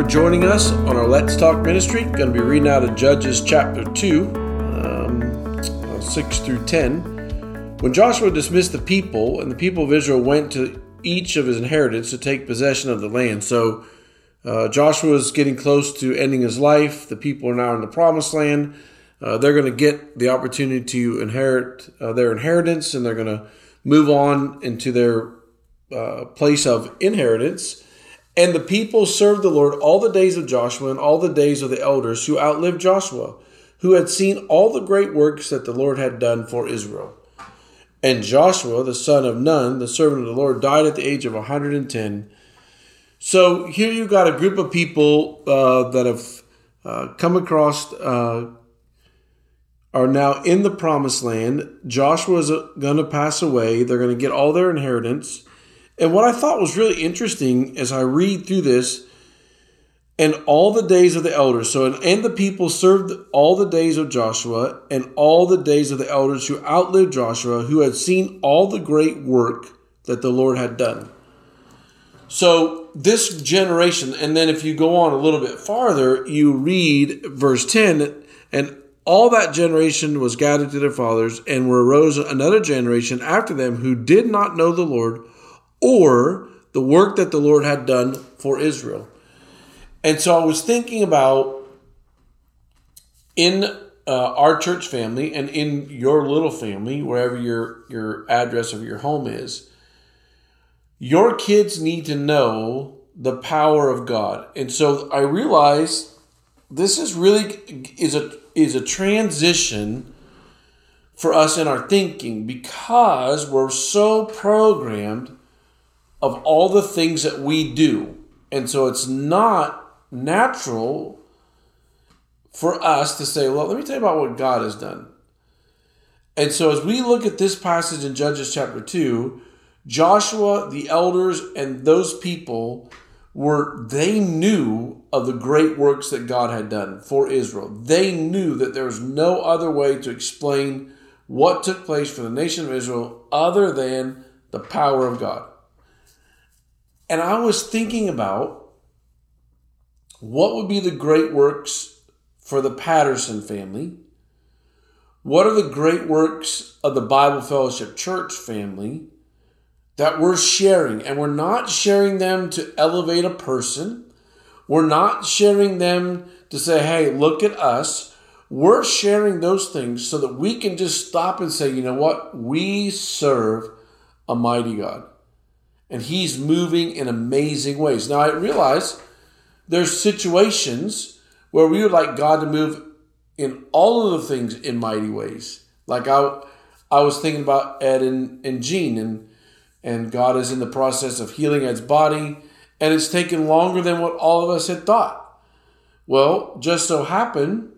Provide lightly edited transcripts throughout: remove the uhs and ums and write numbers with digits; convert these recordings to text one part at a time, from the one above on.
joining us on our Let's Talk ministry. Going to be reading out of Judges chapter 2, 6 through 10. When Joshua dismissed the people, and the people of Israel went to each of his inheritance to take possession of the land. So Joshua is getting close to ending his life. The people are now in the promised land. They're going to get the opportunity to inherit their inheritance, and they're going to move on into their place of inheritance. And the people served the Lord all the days of Joshua and all the days of the elders who outlived Joshua, who had seen all the great works that the Lord had done for Israel. And Joshua, the son of Nun, the servant of the Lord, died at the age of 110. So here you got a group of people that have come across, are now in the promised land. Joshua is going to pass away. They're going to get all their inheritance. And what I thought was really interesting as I read through this, and all the days of the elders. And the people served all the days of Joshua and all the days of the elders who outlived Joshua, who had seen all the great work that the Lord had done. So this generation, and then if you go on a little bit farther, you read verse 10, and all that generation was gathered to their fathers, and arose another generation after them who did not know the Lord, or the work that the Lord had done for Israel. And so I was thinking about in our church family and in your little family, wherever your address of your home is, your kids need to know the power of God. And so I realized this is really is a transition for us in our thinking, because we're so programmed of all the things that we do. And so it's not natural for us to say, well, let me tell you about what God has done. And so as we look at this passage in Judges chapter 2, Joshua, the elders, and those people they knew of the great works that God had done for Israel. They knew that there was no other way to explain what took place for the nation of Israel other than the power of God. And I was thinking about what would be the great works for the Patterson family. What are the great works of the Bible Fellowship Church family that we're sharing? And we're not sharing them to elevate a person. We're not sharing them to say, hey, look at us. We're sharing those things so that we can just stop and say, you know what? We serve a mighty God. And he's moving in amazing ways. Now, I realize there's situations where we would like God to move in all of the things in mighty ways. Like I was thinking about Ed and Jean, and God is in the process of healing Ed's body, and it's taken longer than what all of us had thought. Well, just so happened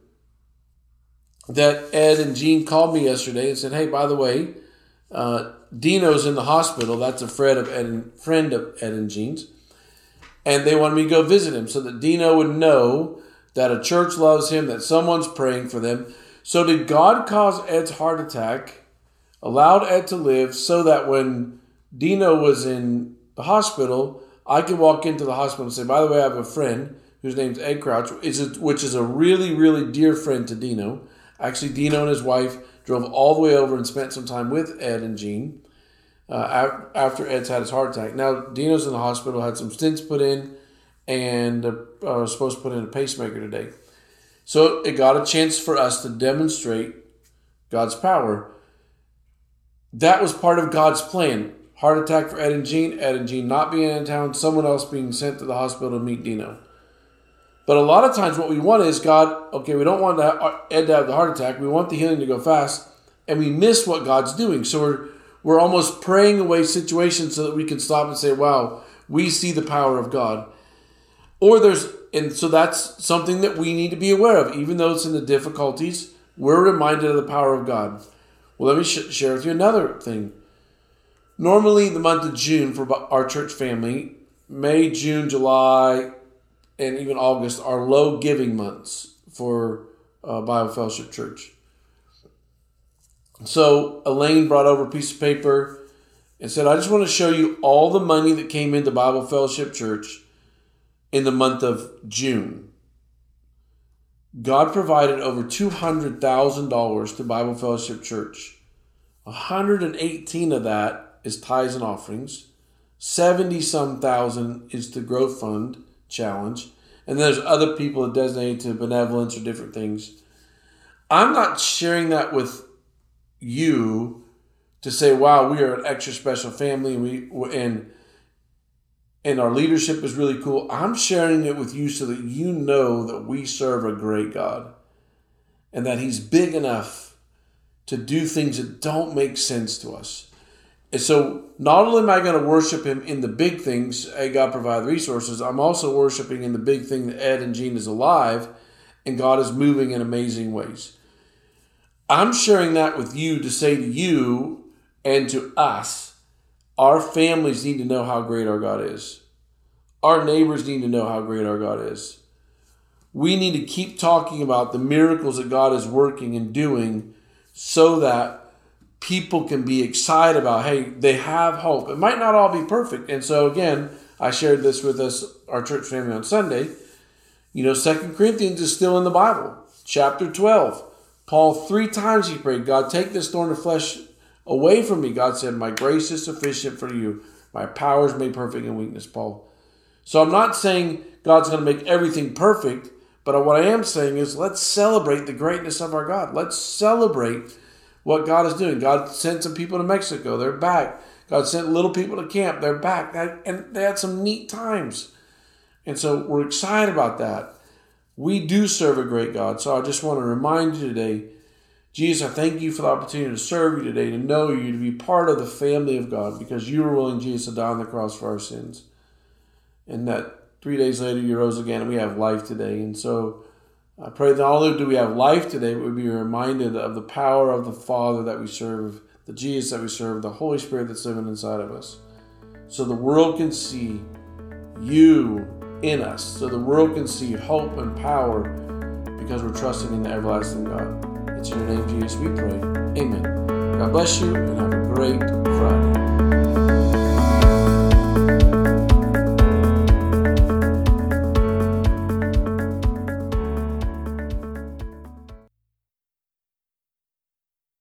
that Ed and Jean called me yesterday and said, hey, by the way, Dino's in the hospital. That's a friend of Ed and Jean's. And they wanted me to go visit him so that Dino would know that a church loves him, that someone's praying for them. So did God cause Ed's heart attack, allowed Ed to live, so that when Dino was in the hospital, I could walk into the hospital and say, by the way, I have a friend whose name's Ed Crouch, which is a really, really dear friend to Dino. Actually, Dino and his wife drove all the way over and spent some time with Ed and Jean after Ed's had his heart attack. Now, Dino's in the hospital, had some stents put in, and was supposed to put in a pacemaker today. So it got a chance for us to demonstrate God's power. That was part of God's plan. Heart attack for Ed and Jean not being in town, someone else being sent to the hospital to meet Dino. But a lot of times what we want is God, okay, we don't want Ed to have the heart attack. We want the healing to go fast, and we miss what God's doing. So we're almost praying away situations so that we can stop and say, wow, we see the power of God. And so that's something that we need to be aware of. Even though it's in the difficulties, we're reminded of the power of God. Well, let me share with you another thing. Normally, the month of June for our church family, May, June, July, and even August are low giving months for Bible Fellowship Church. So Elaine brought over a piece of paper and said, I just want to show you all the money that came into Bible Fellowship Church in the month of June. God provided over $200,000 to Bible Fellowship Church. 118 of that is tithes and offerings. 70-some thousand is the Growth Fund Challenge. And there's other people that designate to benevolence or different things. I'm not sharing that with you to say, wow, we are an extra special family and our leadership is really cool. I'm sharing it with you so that you know that we serve a great God and that He's big enough to do things that don't make sense to us. And so not only am I going to worship Him in the big things, hey, God provide resources, I'm also worshiping in the big thing that Ed and Jean is alive and God is moving in amazing ways. I'm sharing that with you to say to you and to us, our families need to know how great our God is. Our neighbors need to know how great our God is. We need to keep talking about the miracles that God is working and doing so that people can be excited about, hey, they have hope. It might not all be perfect. And so again, I shared this with our church family on Sunday. 2 Corinthians is still in the Bible. Chapter 12. Paul 3 times he prayed, God, take this thorn of flesh away from me. God said, my grace is sufficient for you. My power is made perfect in weakness, Paul. So I'm not saying God's going to make everything perfect, but what I am saying is let's celebrate the greatness of our God. Let's celebrate what God is doing. God sent some people to Mexico. They're back. God sent little people to camp. They're back. And they had some neat times. And so we're excited about that. We do serve a great God. So I just want to remind you today, Jesus, I thank you for the opportunity to serve you today, to know you, to be part of the family of God, because you were willing, Jesus, to die on the cross for our sins. And that 3 days later you rose again and we have life today. And so I pray that not only do we have life today, but we be reminded of the power of the Father that we serve, the Jesus that we serve, the Holy Spirit that's living inside of us. So the world can see you in us. So the world can see hope and power because we're trusting in the everlasting God. It's in your name, Jesus, we pray. Amen. God bless you and have a great Friday.